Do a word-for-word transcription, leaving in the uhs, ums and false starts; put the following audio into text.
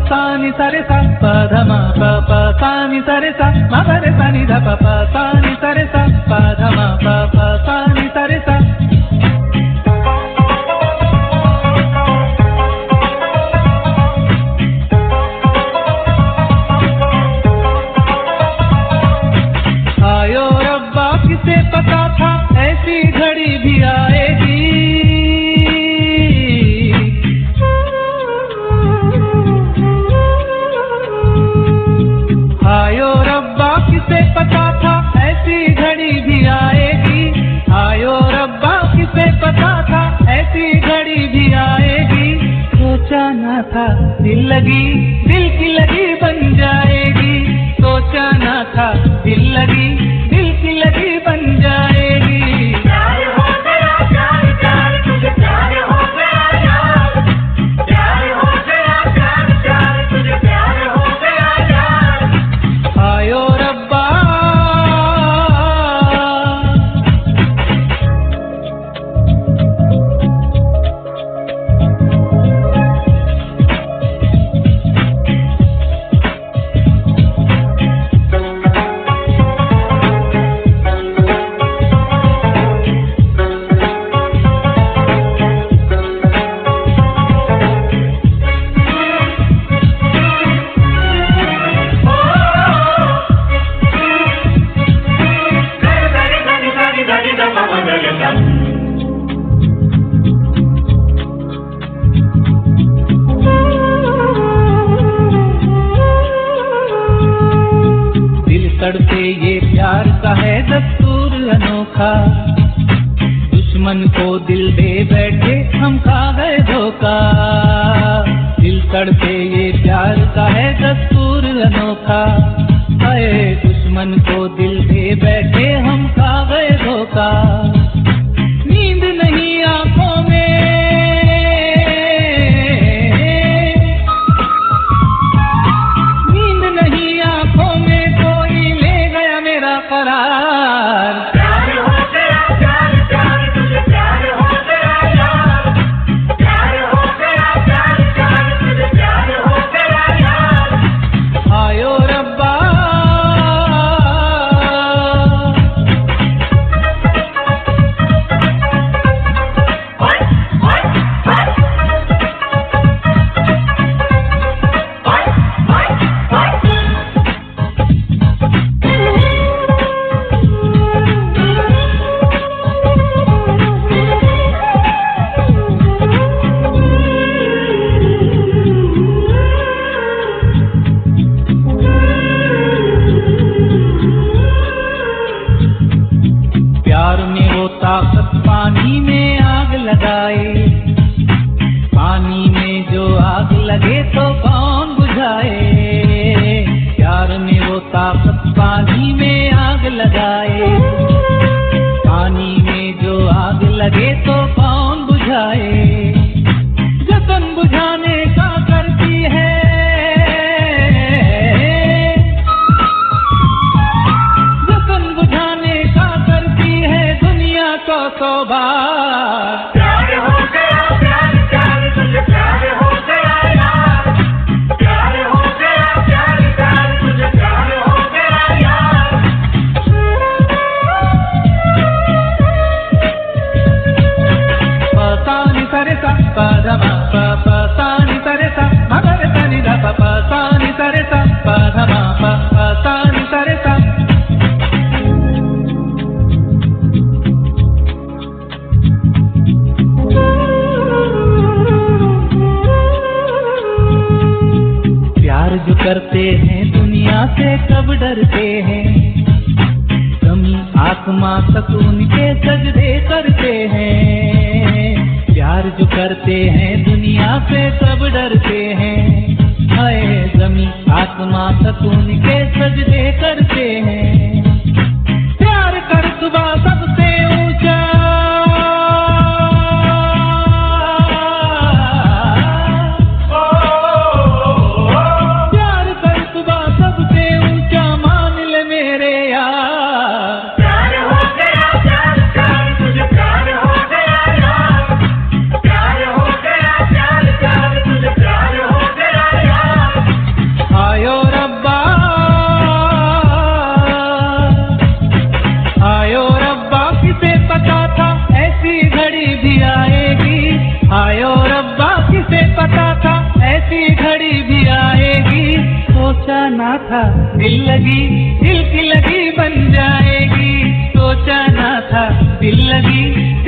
सा नि सा रे सा प ध म प प सा नि सा रे सा म ग रे सा नि ध प प सा नि सा रे सा प ध म प प सा नि सा रे सा। आयो रब्बा किसे पता था ऐसी घड़ी भी आएगी। आयो रब्बा किसे पता था ऐसी घड़ी भी आएगी। आयो रब्बा किसे पता था ऐसी घड़ी भी आएगी। सोचा न था दिल लगी दिल की लगी बन जाएगी। सोचा न था दिल लगी दिल की लगी बन जाएगी। प्यार हो गया प्यार प्यार तुझे प्यार हो गया यार। प्यार हो गया प्यार प्यार तुझे प्यार हो गया यार। आयो रब्बा तड़पे ये प्यार का है दस्तूर अनोखा। दुश्मन को दिल दे बैठे हम खा गए धोखा। दिल तड़पे ये प्यार का है दस्तूर अनोखा। हाय दुश्मन को दिल दे बैठे हम खा गए धोखा। नींद नहीं आंखों में नींद नहीं आंखों में करार। प्यार हो गया प्यार प्यार तुझे प्यार हो गया यार। प्यार हो गया प्यार प्यार तुझे प्यार हो गया यार। आयो रब्बा ताकत पानी में आग लगाए। पानी में जो आग लगे तो कौन बुझाए। प्यार में वो ताकत पानी में आग लगाए। पानी में जो आग लगे तो कौन बुझाए। जतन बुझाने का करती है जतन बुझाने का करती है दुनिया को सौ बार। प्यार हो गया प्यार प्यार तुझे प्यार हो गया यार। प्यार हो गया प्यार प्यार तुझे प्यार हो गया यार। प सा नि सा रे सा प ध म प प सा नि सा रे सा म ग रे सा नि ध प प सा नि सा रे सा प ध म प प सा नि सा रे सा। प्यार जो करते हैं दुनिया से कब डरते हैं। कमी आत्मा सकून के सजदे करते हैं। प्यार जो करते हैं दुनिया से कब डरते हैं। हाय जमी आत्मा सकून के सजदे करते हैं। प्यार का रुतबा सबसे ऊंचा ना था दिल लगी, दिल की लगी बन जाएगी, सोचा ना था दिल लगी